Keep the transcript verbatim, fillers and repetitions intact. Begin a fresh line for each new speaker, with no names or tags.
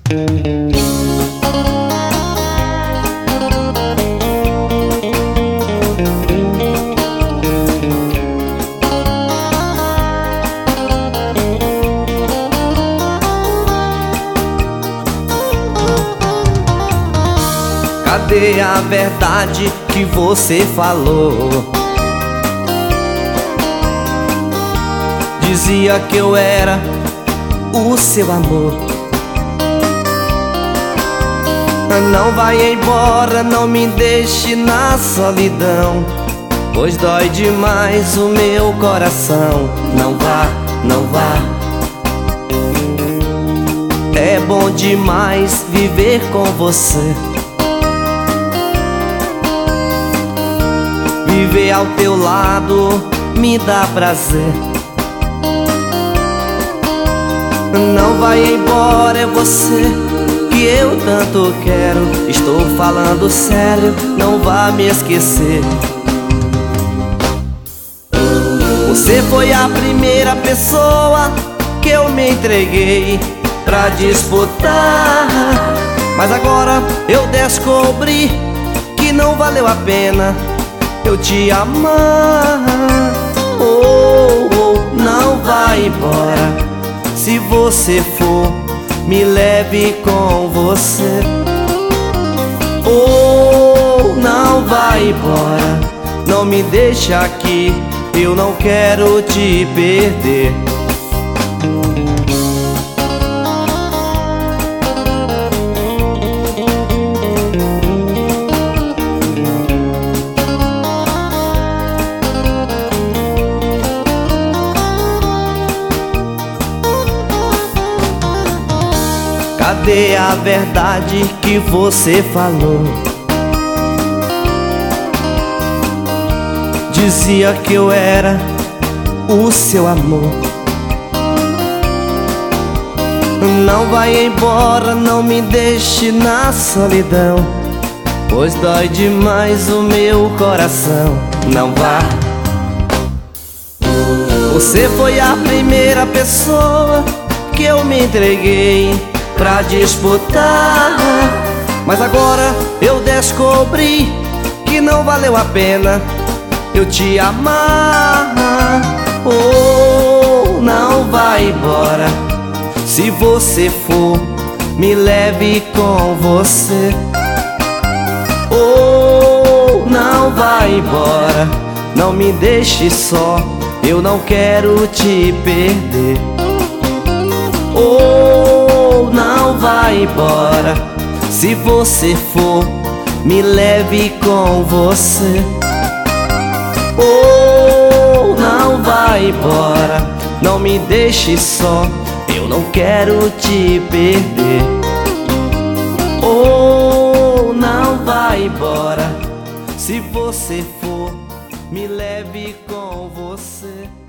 Cadê a verdade que você falou? Dizia que eu era o seu amor. Não vai embora, não me deixe na solidão, pois dói demais o meu coração. Não vá, não vá. É bom demais viver com você. Viver ao teu lado me dá prazer. Não vai embora, é você que eu tanto quero. Estou falando sério, não vá me esquecer. Você foi a primeira pessoa que eu me entreguei pra disputar, mas agora eu descobri que não valeu a pena eu te amar. Oh, oh, não vai embora. Se você for, me leve com você. Oh, não vai embora. Não me deixe aqui, eu não quero te perder. Cadê a verdade que você falou? Dizia que eu era o seu amor. Não vai embora, não me deixe na solidão, pois dói demais o meu coração. Não vá. Você foi a primeira pessoa que eu me entreguei pra disputar, mas agora eu descobri que não valeu a pena eu te amar. Oh, não vai embora. Se você for, me leve com você. Oh, não vai embora. Não me deixe só, eu não quero te perder. Oh, não vai embora. Se você for, me leve com você. Oh, não vai embora. Não me deixe só, eu não quero te perder. Oh, não vai embora. Se você for, me leve com você.